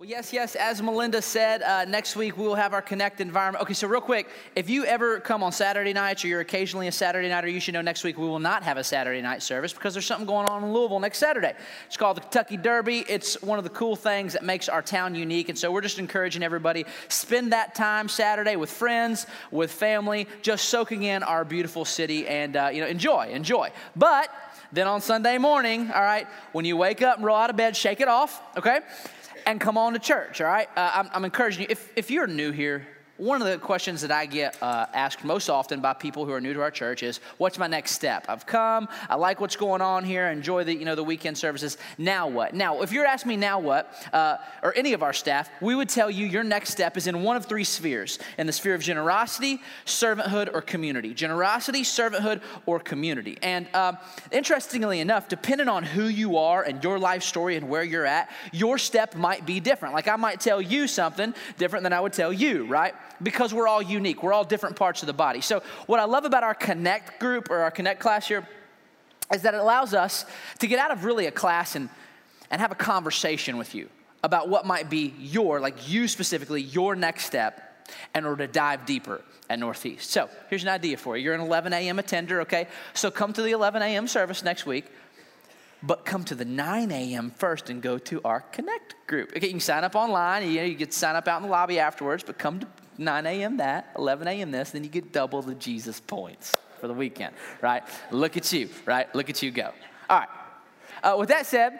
Well, yes. As Melinda said, next week we will have our Connect environment. Okay, so real quick, if you ever come on Saturday nights or you're occasionally a Saturday nighter, you should know next week we will not have a Saturday night service because there's something going on in Louisville next Saturday. It's called the Kentucky Derby. It's one of the cool things that makes our town unique, and so we're just encouraging everybody, spend that time Saturday with friends, with family, just soaking in our beautiful city and, enjoy. But then on Sunday morning, all right, when you wake up and roll out of bed, shake it off, okay? And come on to church, all right? I'm encouraging you. If you're new here, one of the questions that I get asked most often by people who are new to our church is, what's my next step? I've come, I like what's going on here, enjoy the weekend services. Now what? Now, if you're asking me now what, or any of our staff, we would tell you your next step is in one of three spheres, in the sphere of generosity, servanthood, or community. Generosity, servanthood, or community. And interestingly enough, depending on who you are and your life story and where you're at, your step might be different. Like I might tell you something different than I would tell you, right? Because we're all unique. We're all different parts of the body. So what I love about our Connect group or our Connect class here is that it allows us to get out of really a class and have a conversation with you about what might be you specifically, your next step in order to dive deeper at Northeast. So here's an idea for you. You're an 11 a.m. attender, okay? So come to the 11 a.m. service next week, but come to the 9 a.m. first and go to our Connect group. Okay, you can sign up online. You get to sign up out in the lobby afterwards, but come to 9 a.m. that, 11 a.m. this, then you get double the Jesus points for the weekend, right? Look at you, right? Look at you go. All right. With that said,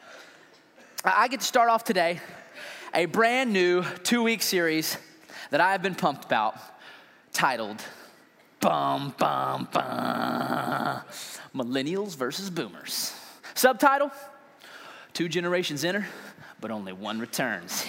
I get to start off today a brand new 2-week series that I have been pumped about, titled Bum Bum Bum, Millennials versus Boomers. Subtitle, 2 generations enter, but only one returns.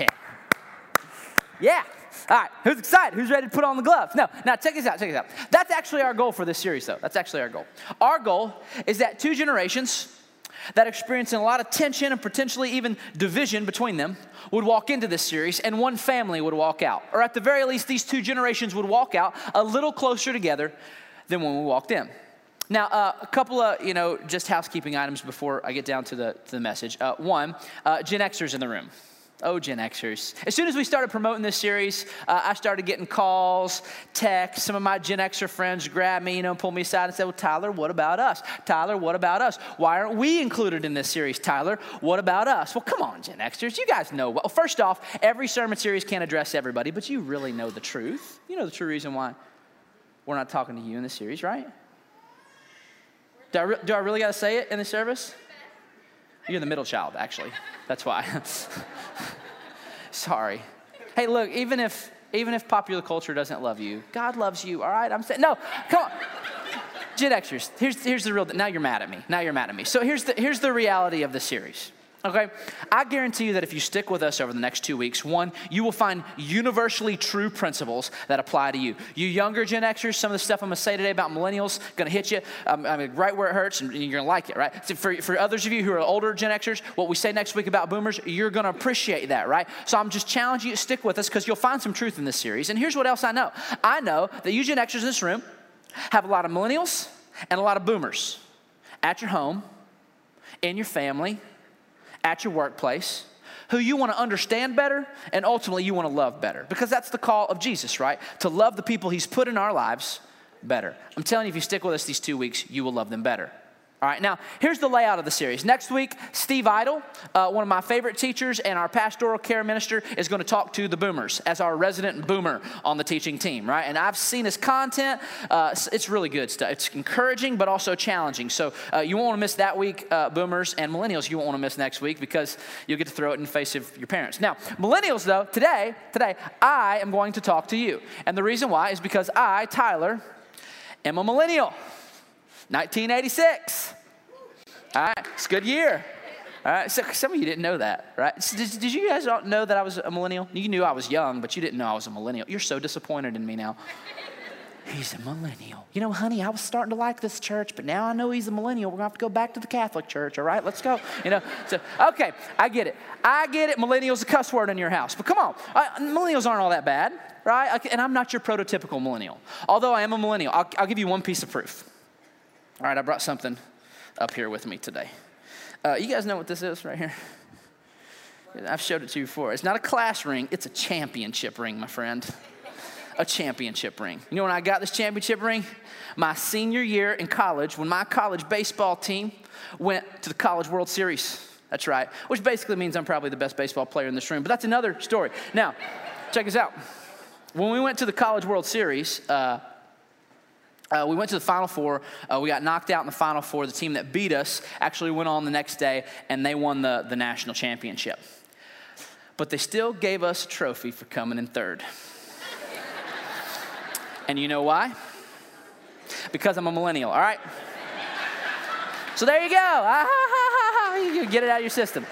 Yeah. All right, who's excited? Who's ready to put on the gloves? No, now check this out. That's actually our goal for this series, though. That's actually our goal. Our goal is that 2 generations that experiencing a lot of tension and potentially even division between them would walk into this series, and one family would walk out. Or at the very least, these 2 generations would walk out a little closer together than when we walked in. Now, a couple of, just housekeeping items before I get down to the message. One, Gen Xers in the room. Oh, Gen Xers. As soon as we started promoting this series, I started getting calls, texts. Some of my Gen Xer friends grabbed me, pulled me aside and said, well, Tyler, what about us? Tyler, what about us? Why aren't we included in this series? Tyler, what about us? Well, come on, Gen Xers. You guys know. Well, first off, every sermon series can't address everybody, but you really know the truth. You know the true reason why we're not talking to you in this series, right? Do I really got to say it in the service? You're the middle child, actually. That's why. Sorry. Hey, look, even if popular culture doesn't love you, God loves you, all right? I'm saying, no, come on. Gen Xers, here's the real, now you're mad at me. So here's the reality of the series. Okay, I guarantee you that if you stick with us over the next 2 weeks, one, you will find universally true principles that apply to you. You younger Gen Xers, some of the stuff I'm going to say today about millennials going to hit you right where it hurts, and you're going to like it, right? So for others of you who are older Gen Xers, what we say next week about boomers, you're going to appreciate that, right? So I'm just challenging you to stick with us because you'll find some truth in this series. And here's what else I know. I know that you Gen Xers in this room have a lot of millennials and a lot of boomers at your home, in your family, at your workplace, who you want to understand better, and ultimately you want to love better. Because that's the call of Jesus, right? To love the people he's put in our lives better. I'm telling you, if you stick with us these 2 weeks, you will love them better. All right, now, here's the layout of the series. Next week, Steve Idle, one of my favorite teachers and our pastoral care minister, is going to talk to the boomers as our resident boomer on the teaching team, right? And I've seen his content. It's really good stuff. It's encouraging, but also challenging. So you won't want to miss that week, boomers, and millennials you won't want to miss next week because you'll get to throw it in the face of your parents. Now, millennials, though, today, I am going to talk to you. And the reason why is because I, Tyler, am a millennial. 1986. All right, it's a good year. All right, so some of you didn't know that, right? So did you guys know that I was a millennial? You knew I was young, but you didn't know I was a millennial. You're so disappointed in me now. He's a millennial. Honey, I was starting to like this church, but now I know he's a millennial. We're going to have to go back to the Catholic church, all right? Let's go. So, okay, I get it. Millennial's a cuss word in your house, but come on. Millennials aren't all that bad, right? And I'm not your prototypical millennial. Although I am a millennial, I'll give you one piece of proof. All right, I brought something up here with me today. You guys know what this is right here? I've showed it to you before. It's not a class ring, it's a championship ring, my friend. A championship ring. You know when I got this championship ring? My senior year in college, when my college baseball team went to the College World Series. That's right, which basically means I'm probably the best baseball player in this room, but that's another story. Now, check this out. When we went to the College World Series, we went to the Final Four. We got knocked out in the Final Four. The team that beat us actually went on the next day, and they won the national championship. But they still gave us a trophy for coming in third. And you know why? Because I'm a millennial, all right? So there you go. You get it out of your system.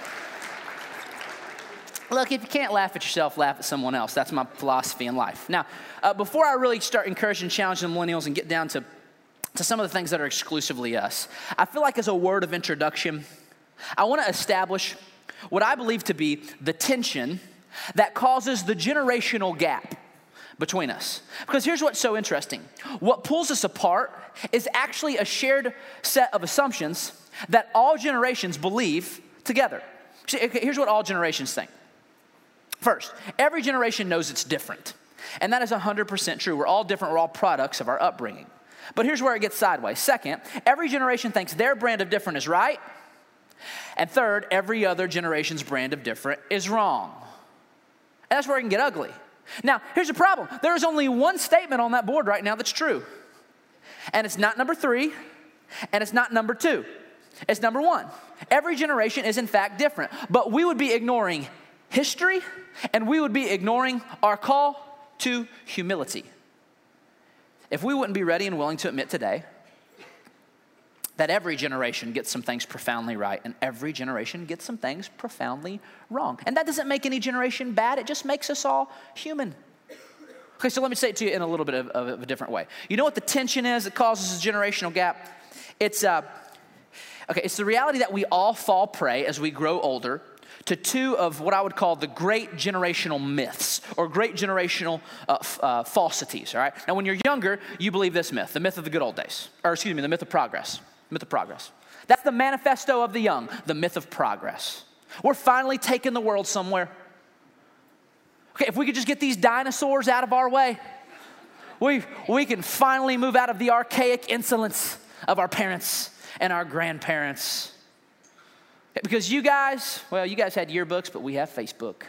Look, if you can't laugh at yourself, laugh at someone else. That's my philosophy in life. Now, before I really start encouraging and challenging millennials and get down to some of the things that are exclusively us, I feel like as a word of introduction, I want to establish what I believe to be the tension that causes the generational gap between us. Because here's what's so interesting. What pulls us apart is actually a shared set of assumptions that all generations believe together. See, here's what all generations think. First, every generation knows it's different. And that is 100% true. We're all different. We're all products of our upbringing. But here's where it gets sideways. Second, every generation thinks their brand of different is right. And third, every other generation's brand of different is wrong. And that's where it can get ugly. Now, here's the problem. There is only one statement on that board right now that's true. And it's not number 3, and it's not number 2. It's number 1. Every generation is in fact different. But we would be ignoring history, and we would be ignoring our call to humility if we wouldn't be ready and willing to admit today that every generation gets some things profoundly right and every generation gets some things profoundly wrong. And that doesn't make any generation bad. It just makes us all human. Okay, so let me say it to you in a little bit of a different way. You know what the tension is that causes a generational gap? It's the reality that we all fall prey as we grow older to two of what I would call the great generational myths or great generational falsities, all right? Now, when you're younger, you believe this myth, the myth of the good old days, the myth of progress. Myth of progress. That's the manifesto of the young, the myth of progress. We're finally taking the world somewhere. Okay, if we could just get these dinosaurs out of our way, we can finally move out of the archaic insolence of our parents and our grandparents. Because you guys had yearbooks, but we have Facebook.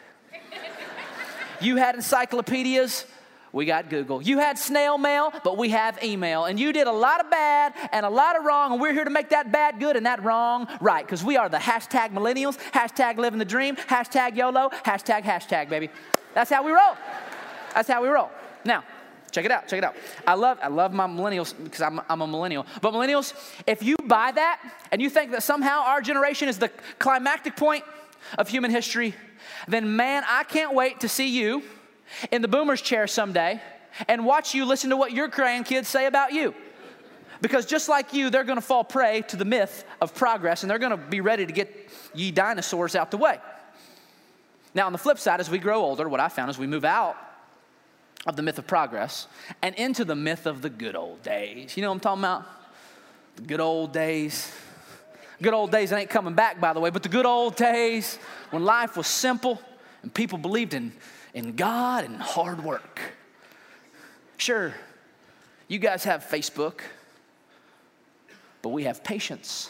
You had encyclopedias, we got Google. You had snail mail, but we have email. And you did a lot of bad and a lot of wrong, and we're here to make that bad good and that wrong right. Because we are the hashtag millennials, hashtag living the dream, hashtag YOLO, hashtag, baby. That's how we roll. That's how we roll. Now, check it out. I love my millennials because I'm a millennial. But millennials, if you buy that and you think that somehow our generation is the climactic point of human history, then man, I can't wait to see you in the boomer's chair someday and watch you listen to what your grandkids say about you. Because just like you, they're going to fall prey to the myth of progress and they're going to be ready to get ye dinosaurs out the way. Now, on the flip side, as we grow older, what I found is we move out of the myth of progress and into the myth of the good old days. You know what I'm talking about? The good old days. Good old days ain't coming back, by the way, but the good old days when life was simple and people believed in God and hard work. Sure, you guys have Facebook, but we have patience.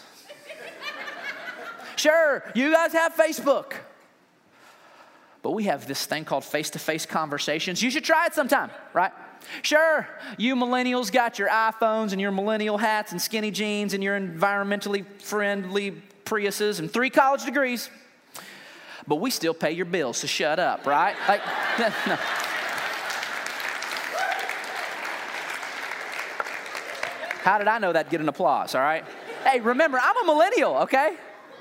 Sure, you guys have Facebook, but we have this thing called face-to-face conversations. You should try it sometime, right? Sure, you millennials got your iPhones and your millennial hats and skinny jeans and your environmentally friendly Priuses and 3 college degrees. But we still pay your bills, so shut up, right? Like, no. How did I know that'd get an applause, all right? Hey, remember, I'm a millennial, okay?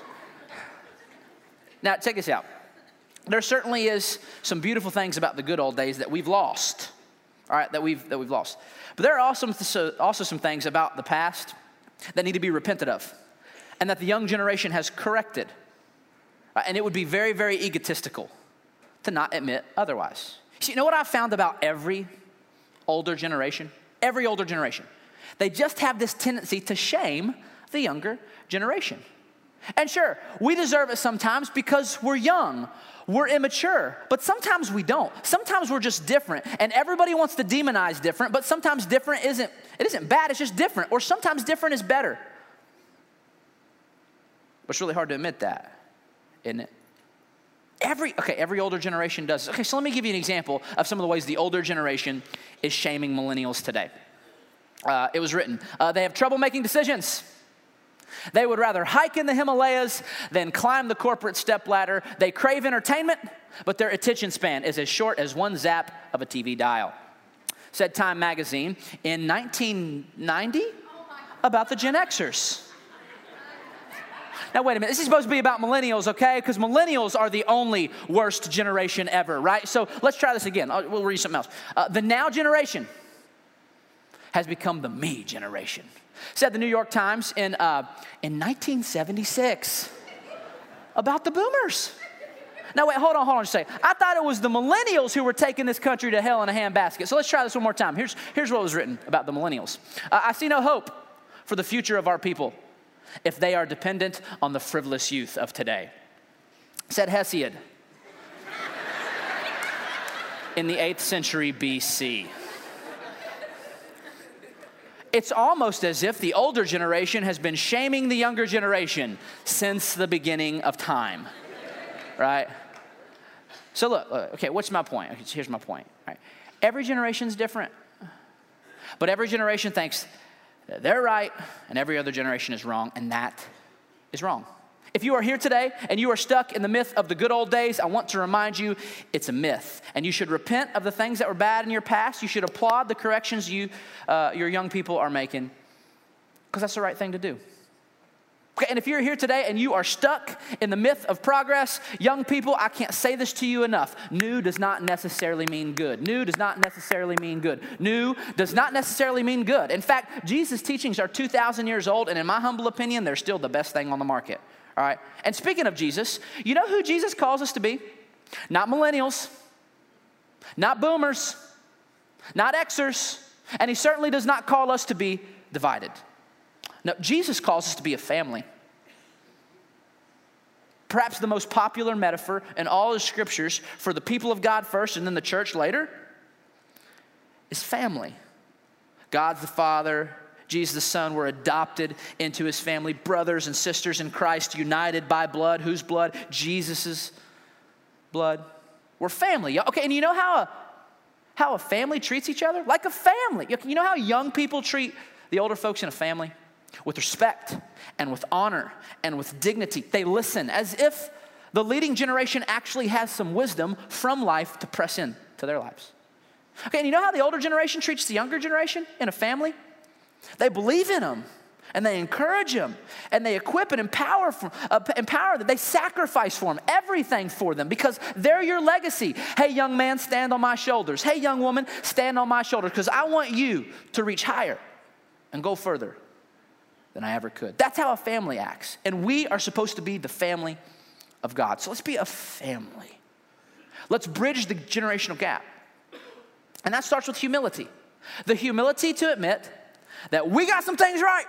Now, check this out. There certainly is some beautiful things about the good old days that we've lost, all right, that we've lost. But there are also some things about the past that need to be repented of and that the young generation has corrected. And it would be very, very egotistical to not admit otherwise. See, you know what I've found about every older generation? Every older generation. They just have this tendency to shame the younger generation. And sure, we deserve it sometimes because we're young, we're immature, but sometimes we don't. Sometimes we're just different, and everybody wants to demonize different, but sometimes different isn't bad, it's just different, or sometimes different is better. But it's really hard to admit that, isn't it? Every older generation does this. Okay, so let me give you an example of some of the ways the older generation is shaming millennials today. It was written, they have trouble making decisions. They would rather hike in the Himalayas than climb the corporate stepladder. They crave entertainment, but their attention span is as short as one zap of a TV dial. Said Time magazine in 1990 about the Gen Xers. Now, wait a minute. This is supposed to be about millennials, okay? Because millennials are the only worst generation ever, right? So let's try this again. We'll read something else. The now generation has become the me generation. Said the New York Times in 1976 about the boomers. Now, wait, hold on just a second. I thought it was the millennials who were taking this country to hell in a handbasket. So let's try this one more time. Here's what was written about the millennials. I see no hope for the future of our people if they are dependent on the frivolous youth of today. Said Hesiod in the 8th century BC. It's almost as if the older generation has been shaming the younger generation since the beginning of time, right? So look, okay, what's my point? Okay, here's my point. Right. Every generation's different, but every generation thinks that they're right and every other generation is wrong, and that is wrong. If you are here today and you are stuck in the myth of the good old days, I want to remind you it's a myth. And you should repent of the things that were bad in your past. You should applaud the corrections your young people are making, because that's the right thing to do. Okay, and if you're here today and you are stuck in the myth of progress, young people, I can't say this to you enough. New does not necessarily mean good. New does not necessarily mean good. New does not necessarily mean good. In fact, Jesus' teachings are 2,000 years old, and in my humble opinion, they're still the best thing on the market. All right. And speaking of Jesus, you know who Jesus calls us to be? Not millennials, not boomers, not Xers, and he certainly does not call us to be divided. No, Jesus calls us to be a family. Perhaps the most popular metaphor in all the scriptures for the people of God first and then the church later is family. God's the Father, Jesus the Son, were adopted into his family, brothers and sisters in Christ, united by blood. Whose blood? Jesus' blood. We're family. Okay, and you know how a family treats each other? Like a family. You know how young people treat the older folks in a family? With respect and with honor and with dignity. They listen as if the leading generation actually has some wisdom from life to press in to their lives. Okay, and you know how the older generation treats the younger generation in a family? They believe in them, and they encourage them, and they equip and empower them. They sacrifice for them, everything for them, because they're your legacy. Hey, young man, stand on my shoulders. Hey, young woman, stand on my shoulders, because I want you to reach higher and go further than I ever could. That's how a family acts, and we are supposed to be the family of God. So let's be a family. Let's bridge the generational gap, and that starts with humility. The humility to admit that we got some things right,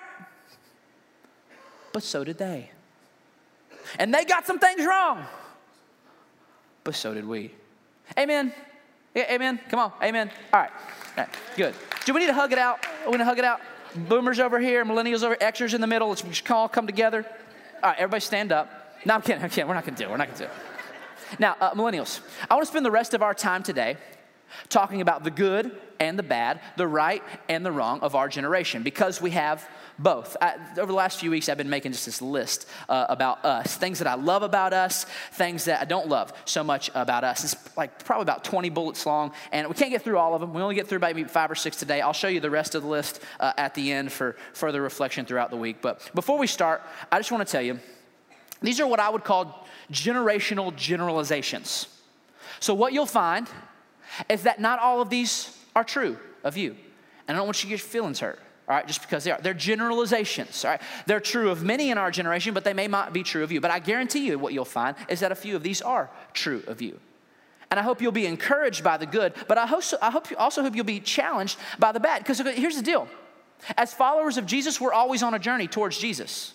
but so did they. And they got some things wrong, but so did we. Amen? Yeah, amen? Come on, amen. All right, good. Do we need to hug it out? We want to hug it out? Boomers over here, millennials over, Xers in the middle. Let's just all come together. All right, everybody stand up. No, I'm kidding. We're not going to do it. Now, millennials, I want to spend the rest of our time today talking about the good and the bad, the right and the wrong of our generation, because we have both. Over the last few weeks, I've been making just this list about us, things that I love about us, things that I don't love so much about us. It's like probably about 20 bullets long, and we can't get through all of them. We only get through maybe 5 or 6 today. I'll show you the rest of the list at the end for further reflection throughout the week. But before we start, I just want to tell you, these are what I would call generational generalizations. So what you'll find is that not all of these are true of you. And I don't want you to get your feelings hurt, all right, just because they are. They're generalizations, all right? They're true of many in our generation, but they may not be true of you. But I guarantee you what you'll find is that a few of these are true of you. And I hope you'll be encouraged by the good, but I also hope you'll be challenged by the bad. Because here's the deal. As followers of Jesus, we're always on a journey towards Jesus.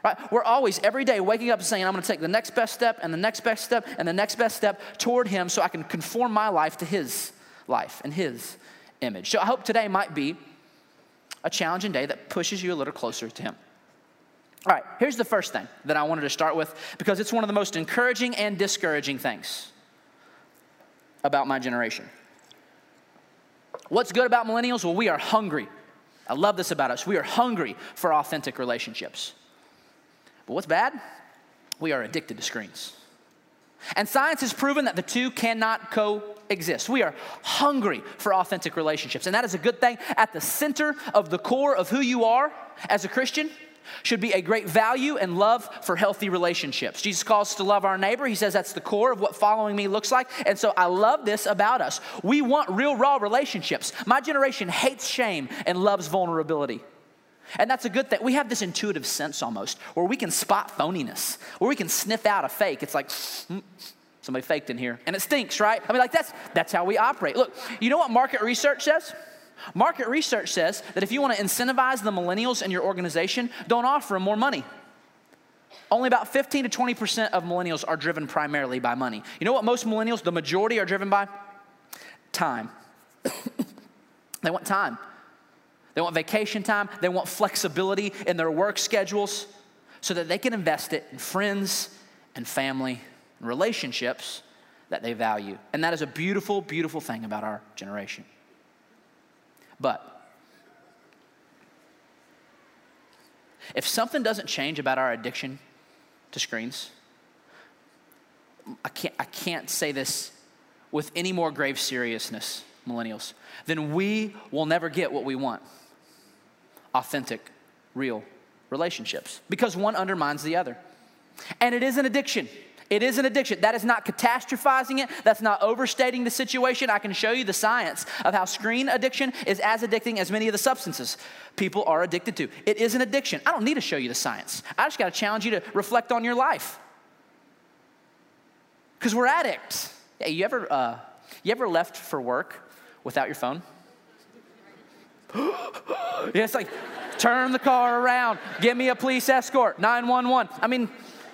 right? We're always, every day, waking up and saying, I'm going to take the next best step and the next best step and the next best step toward him so I can conform my life to his life and his image. So I hope today might be a challenging day that pushes you a little closer to him. All right, here's the first thing that I wanted to start with because it's one of the most encouraging and discouraging things about my generation. What's good about millennials? Well, we are hungry. I love this about us. We are hungry for authentic relationships. But what's bad? We are addicted to screens. And science has proven that the two cannot coexist. We are hungry for authentic relationships. And that is a good thing. At the center of the core of who you are as a Christian should be a great value and love for healthy relationships. Jesus calls us to love our neighbor. He says that's the core of what following me looks like. And so I love this about us. We want real, raw relationships. My generation hates shame and loves vulnerability. And that's a good thing. We have this intuitive sense almost where we can spot phoniness, where we can sniff out a fake. It's like, somebody faked in here. And it stinks, right? I mean, like that's how we operate. Look, you know what market research says? Market research says that if you want to incentivize the millennials in your organization, don't offer them more money. Only about 15 to 20% of millennials are driven primarily by money. You know what most millennials, the majority, are driven by? Time. They want time. They want vacation time. They want flexibility in their work schedules so that they can invest it in friends and family and relationships that they value. And that is a beautiful, beautiful thing about our generation. But if something doesn't change about our addiction to screens, I can't say this with any more grave seriousness, millennials, then we will never get what we want. Authentic, real relationships. Because one undermines the other. And it is an addiction. It is an addiction. That is not catastrophizing it. That's not overstating the situation. I can show you the science of how screen addiction is as addicting as many of the substances people are addicted to. It is an addiction. I don't need to show you the science. I just got to challenge you to reflect on your life. Because we're addicts. Yeah, you ever left for work without your phone? Yeah, it's like, turn the car around. Give me a police escort. 911. I mean...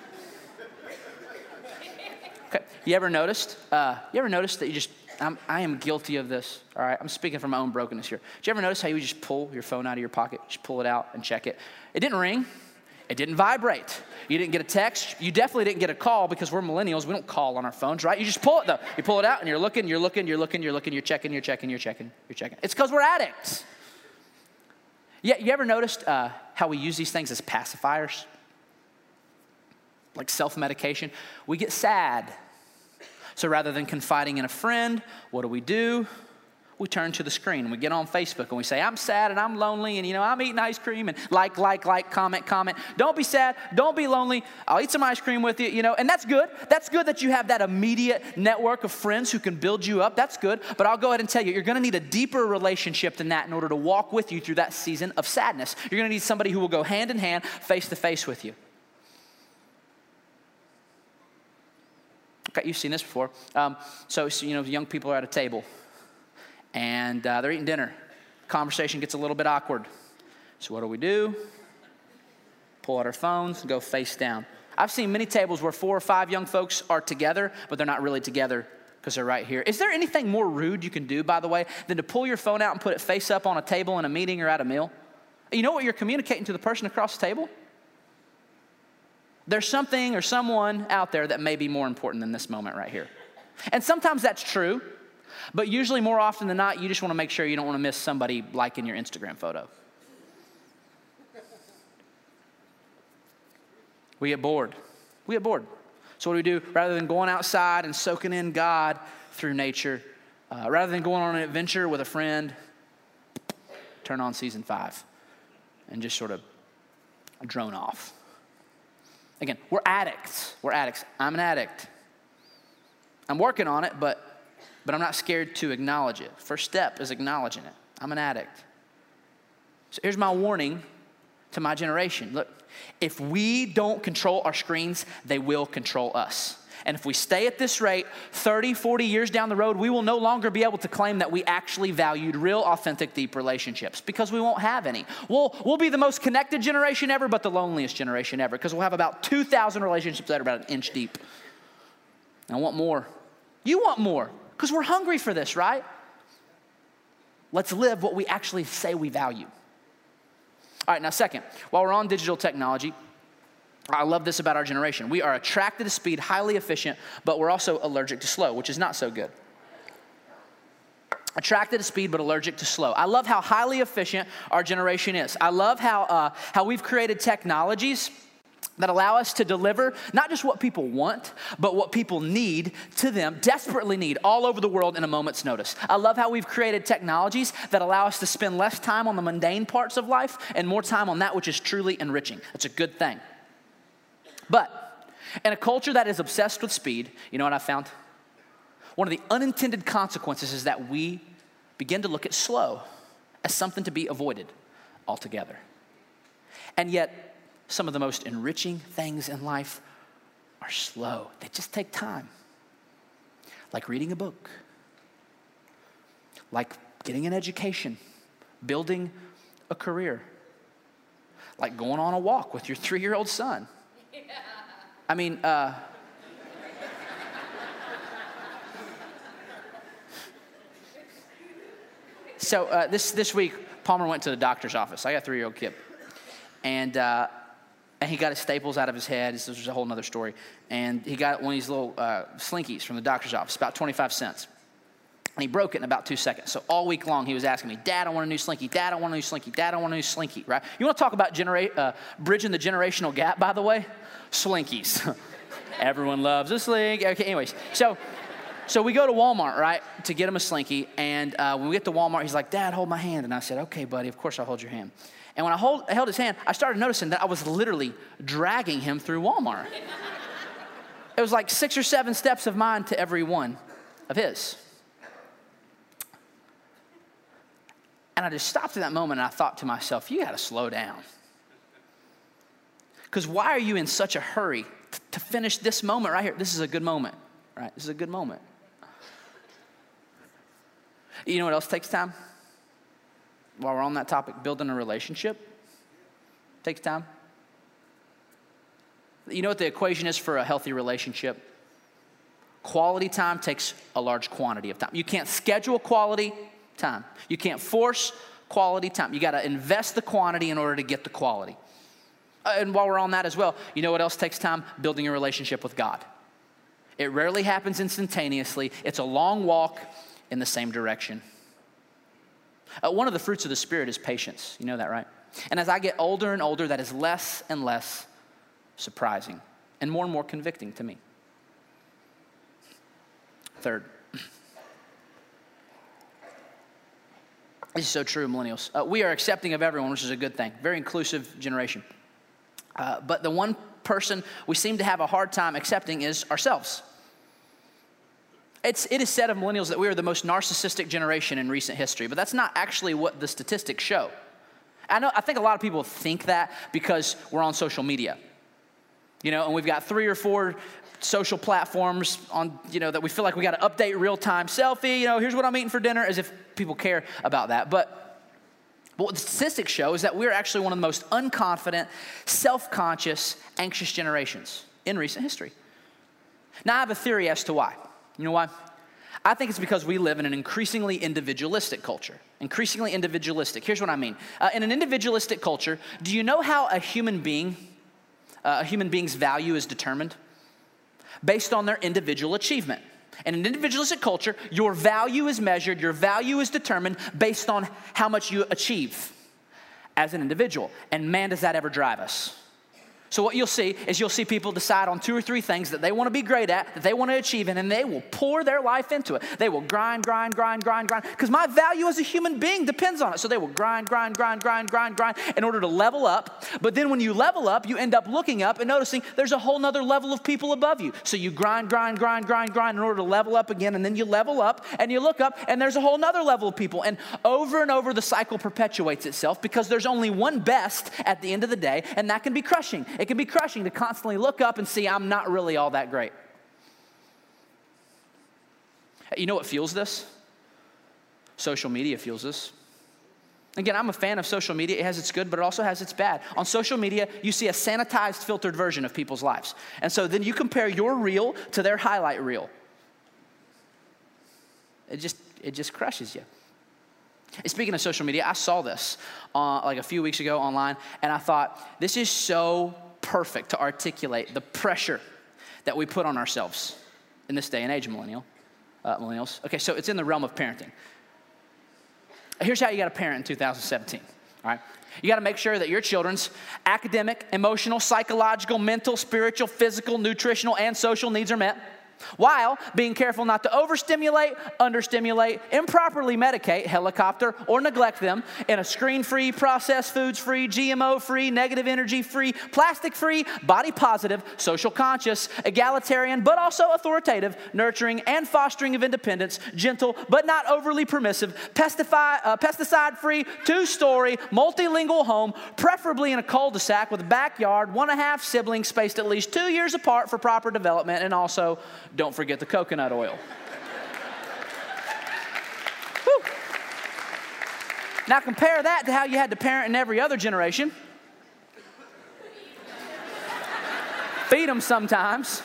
Okay. You ever noticed that you just, I am guilty of this, all right? I'm speaking from my own brokenness here. Did you ever notice how you would just pull your phone out of your pocket, just pull it out and check it? It didn't ring. It didn't vibrate. You didn't get a text. You definitely didn't get a call because we're millennials. We don't call on our phones, right? You just pull it, though. You pull it out and you're looking, you're checking. It's because we're addicts. Yeah, you ever noticed how we use these things as pacifiers? Like self-medication. We get sad. So rather than confiding in a friend, what do? We turn to the screen and we get on Facebook and we say, I'm sad and I'm lonely and, I'm eating ice cream and like, comment. Don't be sad. Don't be lonely. I'll eat some ice cream with you, and that's good. That's good that you have that immediate network of friends who can build you up. That's good. But I'll go ahead and tell you, you're going to need a deeper relationship than that in order to walk with you through that season of sadness. You're going to need somebody who will go hand in hand, face to face with you. Okay, you've seen this before. So young people are at a table, and they're eating dinner. Conversation gets a little bit awkward. So what do? Pull out our phones and go face down. I've seen many tables where 4 or 5 young folks are together, but they're not really together because they're right here. Is there anything more rude you can do, by the way, than to pull your phone out and put it face up on a table in a meeting or at a meal? You know what you're communicating to the person across the table? There's something or someone out there that may be more important than this moment right here. And sometimes that's true, but usually more often than not, you just want to make sure you don't want to miss somebody liking your Instagram photo. We get bored. So what do? Rather than going outside and soaking in God through nature, rather than going on an adventure with a friend, turn on season 5 and just sort of drone off. Again, we're addicts. I'm an addict. I'm working on it, but I'm not scared to acknowledge it. First step is acknowledging it. I'm an addict. So here's my warning to my generation. Look, if we don't control our screens, they will control us. And if we stay at this rate, 30, 40 years down the road, we will no longer be able to claim that we actually valued real, authentic, deep relationships because we won't have any. We'll be the most connected generation ever, but the loneliest generation ever because we'll have about 2,000 relationships that are about an inch deep. I want more. You want more because we're hungry for this, right? Let's live what we actually say we value. All right, now second, while we're on digital technology, I love this about our generation. We are attracted to speed, highly efficient, but we're also allergic to slow, which is not so good. Attracted to speed, but allergic to slow. I love how highly efficient our generation is. I love how we've created technologies that allow us to deliver not just what people want, but what people need to them, desperately need, all over the world in a moment's notice. I love how we've created technologies that allow us to spend less time on the mundane parts of life and more time on that which is truly enriching. That's a good thing. But in a culture that is obsessed with speed, you know what I found? One of the unintended consequences is that we begin to look at slow as something to be avoided altogether. And yet, some of the most enriching things in life are slow. They just take time. Like reading a book, like getting an education, building a career, like going on a walk with your 3-year-old son. I mean, so this week, Palmer went to the doctor's office. I got a 3-year-old kid. And he got his staples out of his head. This is a whole other story. And he got one of these little slinkies from the doctor's office, about 25 cents. And he broke it in about 2 seconds. So all week long, he was asking me, Dad, I want a new slinky. Dad, I want a new slinky. Dad, I want a new slinky, right? You want to talk about bridging the generational gap, by the way? Slinkies. Everyone loves a slinky. Okay, anyways. So we go to Walmart, right, to get him a slinky. And when we get to Walmart, he's like, Dad, hold my hand. And I said, okay, buddy, of course I'll hold your hand. And when I held his hand, I started noticing that I was literally dragging him through Walmart. It was like 6 or 7 steps of mine to every one of his. And I just stopped in that moment and I thought to myself, you got to slow down. Because why are you in such a hurry to finish this moment right here? This is a good moment, right? This is a good moment. You know what else takes time? While we're on that topic, building a relationship takes time. You know what the equation is for a healthy relationship? Quality time takes a large quantity of time. You can't schedule quality time. You can't force quality time. You got to invest the quantity in order to get the quality. And while we're on that as well, you know what else takes time? Building a relationship with God. It rarely happens instantaneously. It's a long walk in the same direction. One of the fruits of the Spirit is patience. You know that, right? And as I get older and older, that is less and less surprising and more convicting to me. Third, this is so true, millennials. We are accepting of everyone, which is a good thing. Very inclusive generation. But the one person we seem to have a hard time accepting is ourselves. It is said of millennials that we are the most narcissistic generation in recent history, but that's not actually what the statistics show. I think a lot of people think that because we're on social media, and we've got 3 or 4 social platforms on, that we feel like we got to update real time selfie. Here's what I'm eating for dinner, as if people care about that. But what the statistics show is that we're actually one of the most unconfident, self-conscious, anxious generations in recent history. Now, I have a theory as to why. You know why? I think it's because we live in an increasingly individualistic culture. Increasingly individualistic. Here's what I mean. In an individualistic culture, do you know how a human being's value is determined? Based on their individual achievement. In an individualistic culture, your value is measured, your value is determined based on how much you achieve as an individual. And man, does that ever drive us. So what you'll see people decide on 2 or 3 things that they want to be great at, that they want to achieve in, and they will pour their life into it. They will grind, because my value as a human being depends on it. So they will grind in order to level up. But then when you level up, you end up looking up and noticing there's a whole nother level of people above you. So you grind in order to level up again, and then you level up and you look up and there's a whole nother level of people. And over the cycle perpetuates itself because there's only one best at the end of the day, and that can be crushing. It can be crushing to constantly look up and see I'm not really all that great. You know what fuels this? Social media fuels this. Again, I'm a fan of social media. It has its good, but it also has its bad. On social media, you see a sanitized, filtered version of people's lives. And so then you compare your reel to their highlight reel. It just crushes you. And speaking of social media, I saw this like a few weeks ago online, and I thought, this is so perfect to articulate the pressure that we put on ourselves in this day and age, millennials. Okay, so it's in the realm of parenting. Here's how you got to parent in 2017, all right? You got to make sure that your children's academic, emotional, psychological, mental, spiritual, physical, nutritional, and social needs are met, while being careful not to overstimulate, understimulate, improperly medicate, helicopter, or neglect them in a screen-free, processed foods-free, GMO-free, negative energy-free, plastic-free, body-positive, social-conscious, egalitarian, but also authoritative, nurturing, and fostering of independence, gentle, but not overly permissive, pesticide-free, two-story, multilingual home, preferably in a cul-de-sac with a backyard, 1.5 siblings spaced at least 2 years apart for proper development, and also don't forget the coconut oil. Now compare that to how you had to parent in every other generation. Feed them sometimes.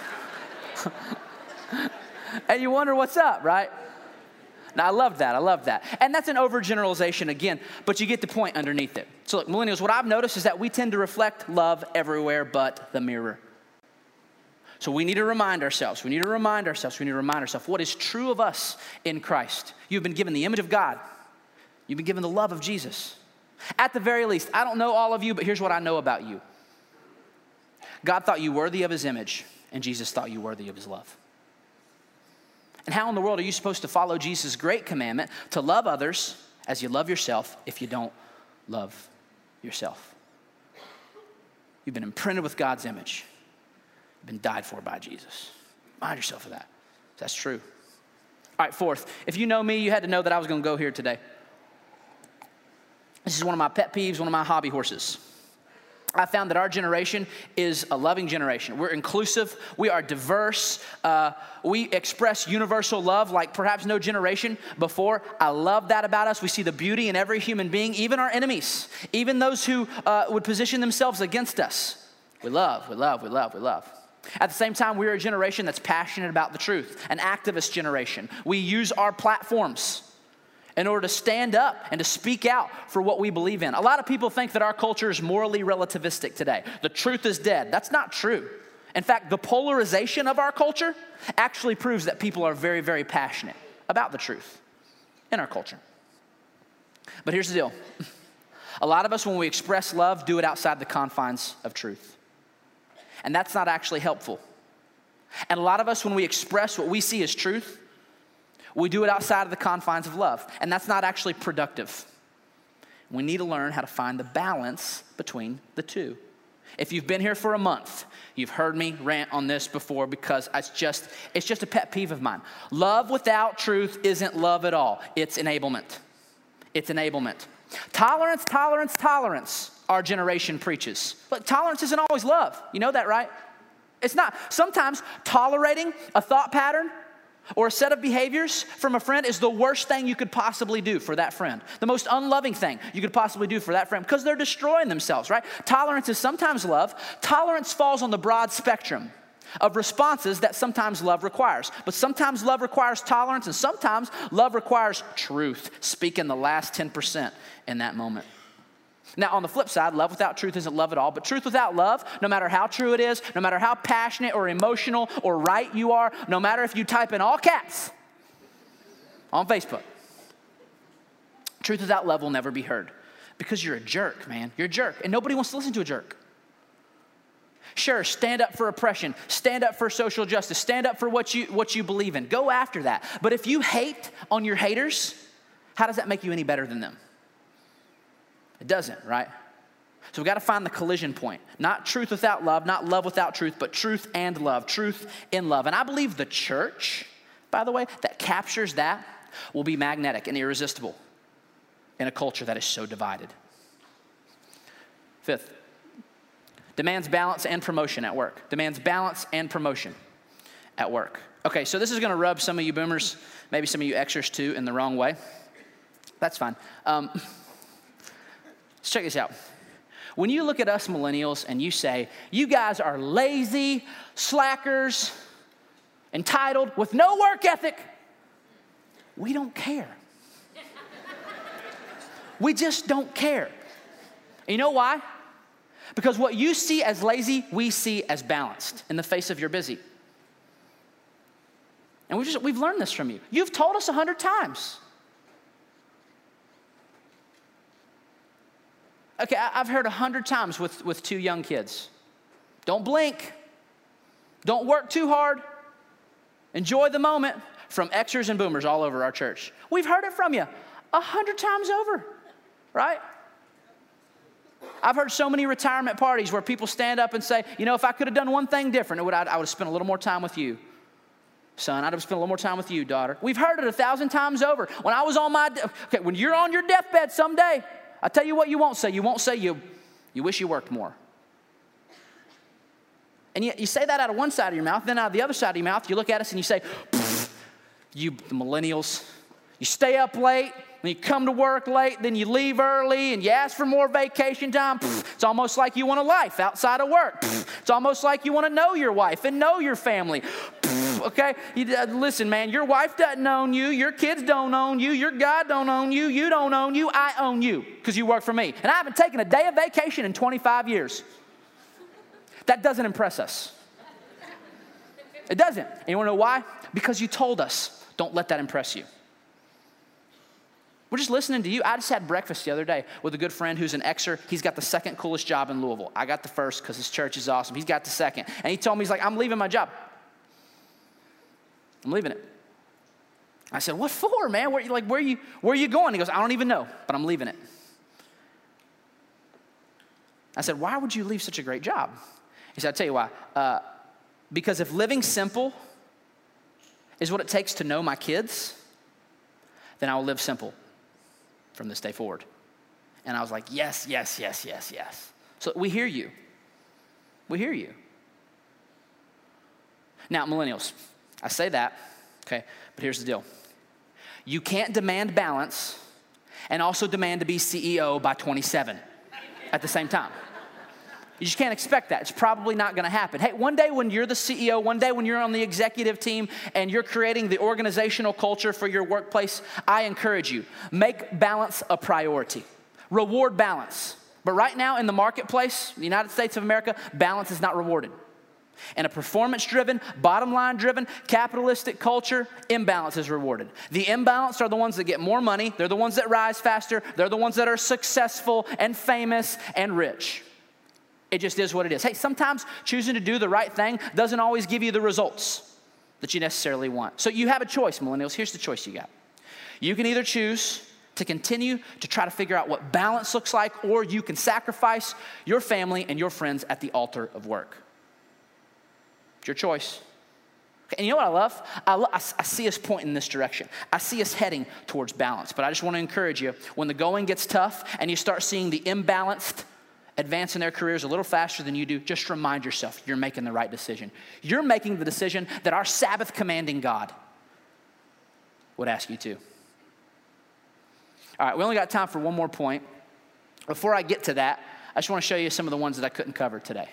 And you wonder what's up, right? Now, I love that. And that's an overgeneralization again, but you get the point underneath it. So look, millennials, what I've noticed is that we tend to reflect love everywhere but the mirror. So we need to remind ourselves what is true of us in Christ. You've been given the image of God. You've been given the love of Jesus. At the very least, I don't know all of you, but here's what I know about you. God thought you worthy of his image, and Jesus thought you worthy of his love. And how in the world are you supposed to follow Jesus' great commandment to love others as you love yourself if you don't love yourself? You've been imprinted with God's image. Been died for by Jesus. Remind yourself of that. That's true. All right, fourth, if you know me, you had to know that I was going to go here today. This is one of my pet peeves, one of my hobby horses. I found that our generation is a loving generation. We're inclusive. We are diverse. We express universal love like perhaps no generation before. I love that about us. We see the beauty in every human being, even our enemies, even those who would position themselves against us. We love. At the same time, we're a generation that's passionate about the truth, an activist generation. We use our platforms in order to stand up and to speak out for what we believe in. A lot of people think that our culture is morally relativistic today. The truth is dead. That's not true. In fact, the polarization of our culture actually proves that people are very, very passionate about the truth in our culture. But here's the deal. A lot of us, when we express love, do it outside the confines of truth. And that's not actually helpful. And a lot of us, when we express what we see as truth, we do it outside of the confines of love. And that's not actually productive. We need to learn how to find the balance between the two. If you've been here for a month, you've heard me rant on this before because it's just a pet peeve of mine. Love without truth isn't love at all. It's enablement. Tolerance, our generation preaches. But tolerance isn't always love. You know that, right? It's not. Sometimes tolerating a thought pattern or a set of behaviors from a friend is the worst thing you could possibly do for that friend. The most unloving thing you could possibly do for that friend because they're destroying themselves, right? Tolerance is sometimes love. Tolerance falls on the broad spectrum of responses that sometimes love requires. But sometimes love requires tolerance, and sometimes love requires truth. Speaking the last 10% in that moment. Now, on the flip side, love without truth isn't love at all. But truth without love, no matter how true it is, no matter how passionate or emotional or right you are, no matter if you type in all caps on Facebook, truth without love will never be heard. Because you're a jerk, man. You're a jerk. And nobody wants to listen to a jerk. Sure, stand up for oppression. Stand up for social justice. Stand up for what you believe in. Go after that. But if you hate on your haters, how does that make you any better than them? It doesn't, right? So we've got to find the collision point. Not truth without love, not love without truth, but truth and love, truth in love. And I believe the church, by the way, that captures that will be magnetic and irresistible in a culture that is so divided. Fifth, demands balance and promotion at work. Demands balance and promotion at work. Okay, so this is going to rub some of you boomers, maybe some of you Xers too, in the wrong way. That's fine. Let's check this out. When you look at us millennials and you say, you guys are lazy, slackers, entitled, with no work ethic, we don't care. We just don't care. And you know why? Because what you see as lazy, we see as balanced in the face of your busy. And we've learned this from you. You've told us 100 times. Okay, I've heard 100 times with 2 young kids. Don't blink. Don't work too hard. Enjoy the moment, from Xers and boomers all over our church. We've heard it from you 100 times over, right? I've heard so many retirement parties where people stand up and say, you know, if I could have done one thing different, I would have spent a little more time with you. Son, I'd have spent a little more time with you, daughter. We've heard it 1,000 times over. When I was on when you're on your deathbed someday, I'll tell you what you won't say. You won't say you wish you worked more. And yet you say that out of one side of your mouth, then out of the other side of your mouth, you look at us and you say, you the millennials, you stay up late, and you come to work late, then you leave early, and you ask for more vacation time. It's almost like you want a life outside of work. It's almost like you want to know your wife and know your family. Okay? Listen, man, your wife doesn't own you. Your kids don't own you. Your God don't own you. You don't own you. I own you because you work for me. And I haven't taken a day of vacation in 25 years. That doesn't impress us. It doesn't. And you want to know why? Because you told us, don't let that impress you. We're just listening to you. I just had breakfast the other day with a good friend who's an Xer. He's got the second coolest job in Louisville. I got the first because his church is awesome. He's got the second. And he told me, he's like, I'm leaving my job. I'm leaving it. I said, what for, man? Where are you going? He goes, I don't even know, but I'm leaving it. I said, why would you leave such a great job? He said, I'll tell you why. Because if living simple is what it takes to know my kids, then I will live simple from this day forward. And I was like, yes. So we hear you. We hear you. Now, millennials, I say that, okay, but here's the deal. You can't demand balance and also demand to be CEO by 27 at the same time. You just can't expect that. It's probably not going to happen. Hey, one day when you're the CEO, one day when you're on the executive team and you're creating the organizational culture for your workplace, I encourage you, make balance a priority. Reward balance. But right now in the marketplace, the United States of America, balance is not rewarded. In a performance-driven, bottom-line-driven, capitalistic culture, imbalance is rewarded. The imbalanced are the ones that get more money. They're the ones that rise faster. They're the ones that are successful and famous and rich. It just is what it is. Hey, sometimes choosing to do the right thing doesn't always give you the results that you necessarily want. So you have a choice, millennials. Here's the choice you got. You can either choose to continue to try to figure out what balance looks like, or you can sacrifice your family and your friends at the altar of work. It's your choice. And you know what I love? I see us pointing in this direction. I see us heading towards balance. But I just want to encourage you, when the going gets tough and you start seeing the imbalanced advance in their careers a little faster than you do, just remind yourself you're making the right decision. You're making the decision that our Sabbath commanding God would ask you to. All right, we only got time for one more point. Before I get to that, I just want to show you some of the ones that I couldn't cover today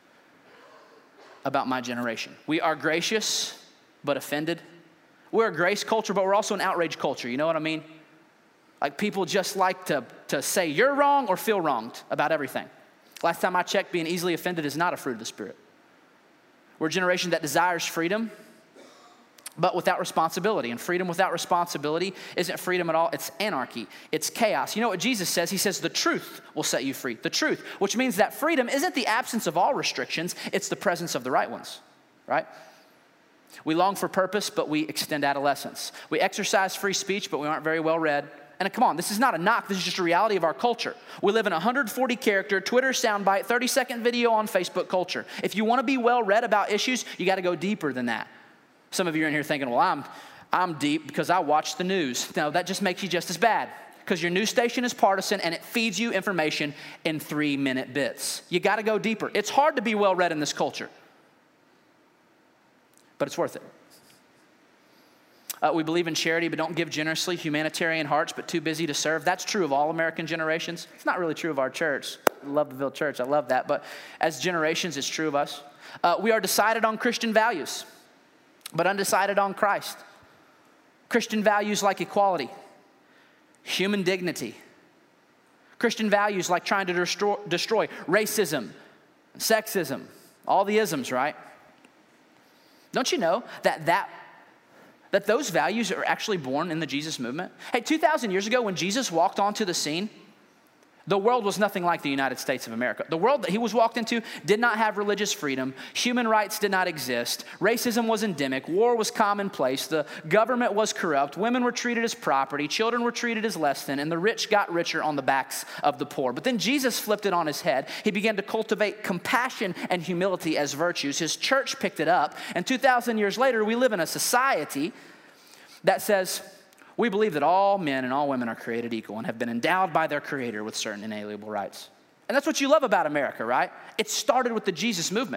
about my generation. We are gracious, but offended. We're a grace culture, but we're also an outrage culture. You know what I mean? Like people just like to say you're wrong or feel wronged about everything. Last time I checked, being easily offended is not a fruit of the Spirit. We're a generation that desires freedom, but without responsibility. And freedom without responsibility isn't freedom at all. It's anarchy. It's chaos. You know what Jesus says? He says the truth will set you free. The truth, which means that freedom isn't the absence of all restrictions. It's the presence of the right ones, right? We long for purpose, but we extend adolescence. We exercise free speech, but we aren't very well read. And come on, this is not a knock. This is just a reality of our culture. We live in a 140-character Twitter soundbite, 30-second video on Facebook culture. If you want to be well-read about issues, you got to go deeper than that. Some of you are in here thinking, well, I'm deep because I watch the news. No, that just makes you just as bad, because your news station is partisan and it feeds you information in 3-minute bits. You got to go deeper. It's hard to be well-read in this culture. but it's worth it. We believe in charity, but don't give generously, humanitarian hearts, but too busy to serve. That's true of all American generations. It's not really true of our church. Love'ville Church, I love that. But as generations, it's true of us. We are decided on Christian values, but undecided on Christ. Christian values like equality, human dignity. Christian values like trying to destroy racism, sexism, all the isms, right? Don't you know that those values are actually born in the Jesus movement? Hey, 2,000 years ago when Jesus walked onto the scene, the world was nothing like the United States of America. The world that he was walked into did not have religious freedom. Human rights did not exist. Racism was endemic. War was commonplace. The government was corrupt. Women were treated as property. Children were treated as less than. And the rich got richer on the backs of the poor. But then Jesus flipped it on his head. He began to cultivate compassion and humility as virtues. His church picked it up. And 2,000 years later, we live in a society that says, we believe that all men and all women are created equal and have been endowed by their Creator with certain inalienable rights. And that's what you love about America, right? It started with the Jesus movement.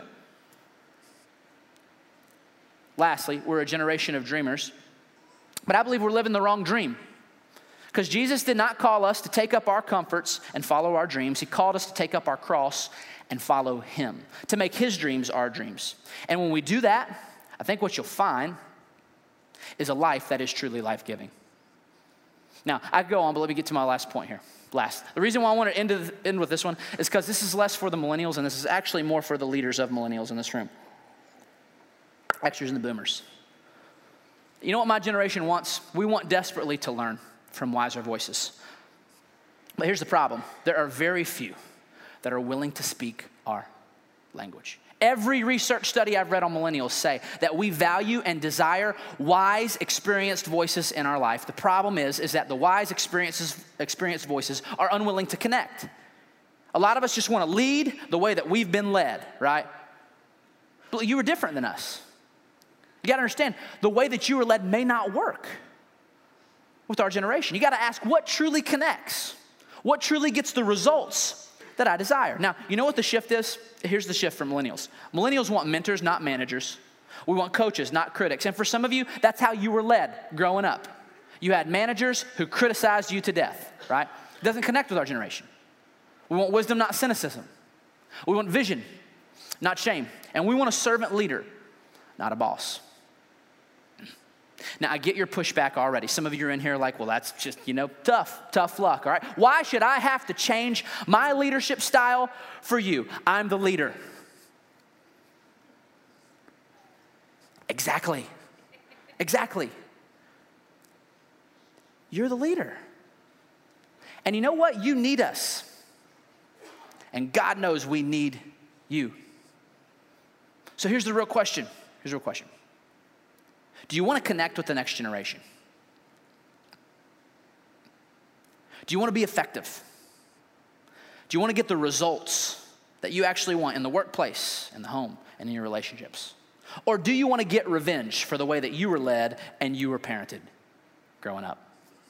Lastly, we're a generation of dreamers, but I believe we're living the wrong dream. Because Jesus did not call us to take up our comforts and follow our dreams. He called us to take up our cross and follow him, to make his dreams our dreams. And when we do that, I think what you'll find is a life that is truly life-giving. Now, I could go on, but let me get to my last point here. The reason why I want to end with this one is because this is less for the millennials, and this is actually more for the leaders of millennials in this room. Xers and the boomers. You know what my generation wants? We want desperately to learn from wiser voices. But here's the problem. There are very few that are willing to speak our language. Every research study I've read on millennials say that we value and desire wise, experienced voices in our life. The problem is that the wise, experienced voices are unwilling to connect. A lot of us just want to lead the way that we've been led, right? But you were different than us. You got to understand, the way that you were led may not work with our generation. You got to ask what truly connects, what truly gets the results that I desire. Now, you know what the shift is? Here's the shift for millennials. Millennials want mentors, not managers. We want coaches, not critics. And for some of you, that's how you were led growing up. You had managers who criticized you to death, right? It doesn't connect with our generation. We want wisdom, not cynicism. We want vision, not shame. And we want a servant leader, not a boss. Now, I get your pushback already. Some of you are in here like, well, that's just, tough luck, all right? Why should I have to change my leadership style for you? I'm the leader. Exactly. You're the leader. And you know what? You need us. And God knows we need you. So here's the real question. Do you want to connect with the next generation? Do you want to be effective? Do you want to get the results that you actually want in the workplace, in the home, and in your relationships? Or do you want to get revenge for the way that you were led and you were parented growing up?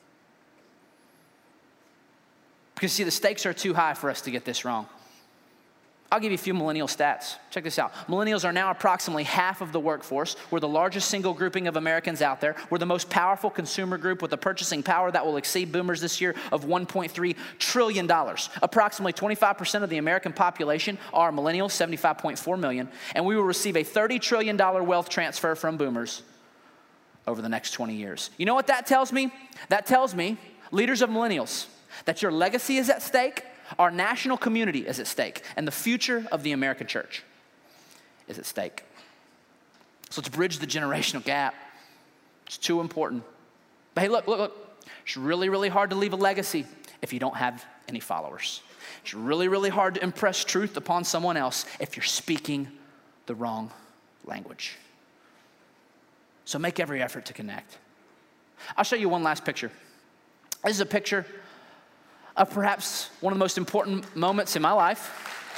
Because see, the stakes are too high for us to get this wrong. I'll give you a few millennial stats. Check this out. Millennials are now approximately half of the workforce. We're the largest single grouping of Americans out there. We're the most powerful consumer group with a purchasing power that will exceed boomers this year of $1.3 trillion. Approximately 25% of the American population are millennials, 75.4 million, and we will receive a $30 trillion wealth transfer from boomers over the next 20 years. You know what that tells me? That tells me, leaders of millennials, that your legacy is at stake, our national community is at stake, and the future of the American church is at stake. So let's bridge the generational gap. It's too important. But hey, look. It's really, really hard to leave a legacy if you don't have any followers. It's really, really hard to impress truth upon someone else if you're speaking the wrong language. So make every effort to connect. I'll show you one last picture. This is a picture of perhaps one of the most important moments in my life.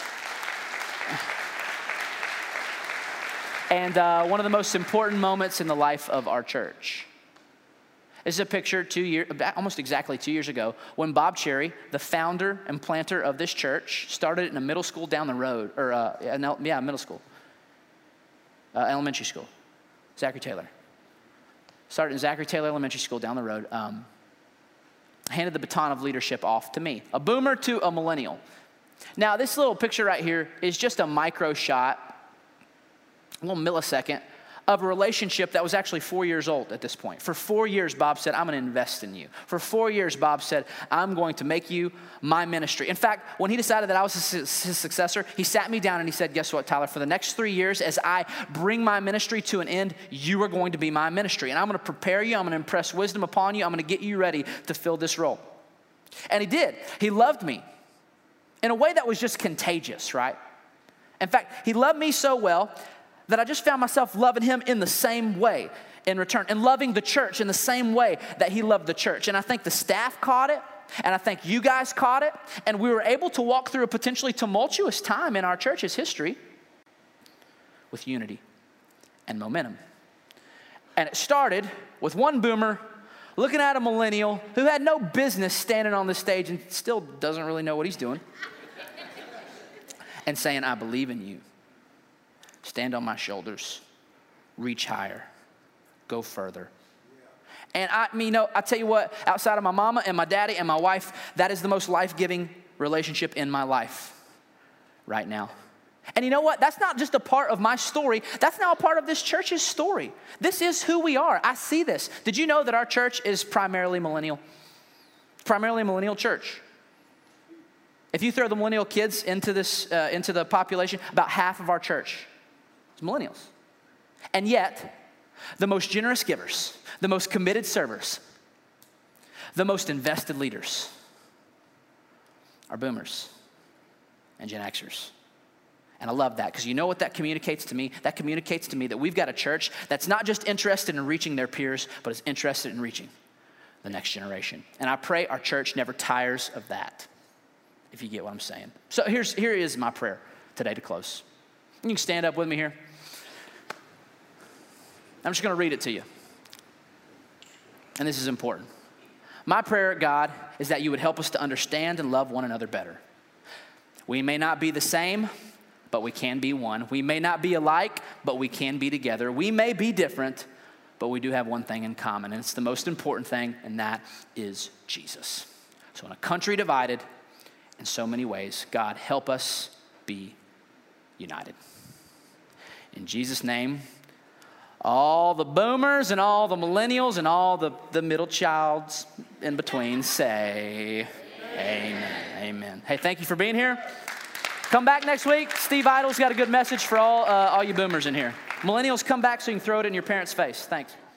And one of the most important moments in the life of our church. This is a picture almost exactly 2 years ago when Bob Cherry, the founder and planter of this church, started in a middle school down the road, elementary school. Zachary Taylor. Started in Zachary Taylor Elementary School down the road. Handed the baton of leadership off to me, a boomer to a millennial. Now, this little picture right here is just a micro shot, a little millisecond, of a relationship that was actually 4 years old at this point. For 4 years, Bob said, I'm going to invest in you. For 4 years, Bob said, I'm going to make you my ministry. In fact, when he decided that I was his successor, he sat me down and he said, guess what, Tyler? For the next 3 years, as I bring my ministry to an end, you are going to be my ministry. And I'm going to prepare you. I'm going to impress wisdom upon you. I'm going to get you ready to fill this role. And he did. He loved me in a way that was just contagious, right? In fact, he loved me so well that I just found myself loving him in the same way in return, and loving the church in the same way that he loved the church. And I think the staff caught it, and I think you guys caught it, and we were able to walk through a potentially tumultuous time in our church's history with unity and momentum. And it started with one boomer looking at a millennial who had no business standing on the stage and still doesn't really know what he's doing, and saying, I believe in you. Stand on my shoulders, reach higher, go further. And I tell you what, outside of my mama and my daddy and my wife, that is the most life-giving relationship in my life right now. And you know what? That's not just a part of my story. That's now a part of this church's story. This is who we are. I see this. Did you know that our church is primarily millennial? Primarily a millennial church. If you throw the millennial kids into the population, about half of our church is millennials. And yet, the most generous givers, the most committed servers, the most invested leaders are boomers and Gen Xers. And I love that, because you know what that communicates to me? That communicates to me that we've got a church that's not just interested in reaching their peers, but is interested in reaching the next generation. And I pray our church never tires of that, if you get what I'm saying. So here is my prayer today to close. You can stand up with me here. I'm just going to read it to you. And this is important. My prayer, God, is that you would help us to understand and love one another better. We may not be the same, but we can be one. We may not be alike, but we can be together. We may be different, but we do have one thing in common, and it's the most important thing, and that is Jesus. So in a country divided in so many ways, God, help us be united. In Jesus' name, all the boomers and all the millennials and all the middle childs in between say amen. Amen. Hey, thank you for being here. Come back next week. Steve Idle's got a good message for all you boomers in here. Millennials, come back so you can throw it in your parents' face. Thanks.